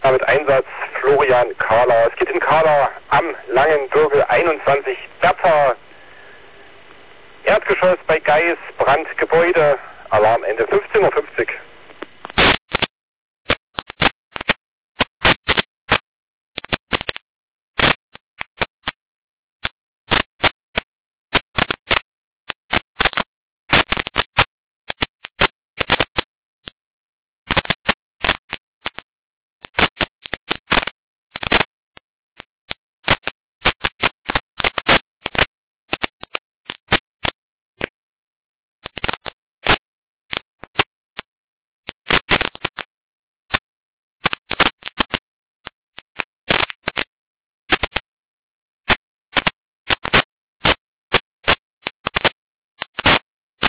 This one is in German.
Gegner mit Einsatz Florian Kahler. Es geht in Kahler am Langen Wirbel 21 Bertha. Erdgeschoss bei Geis, Brandgebäude, Alarm Ende 15:50 Uhr.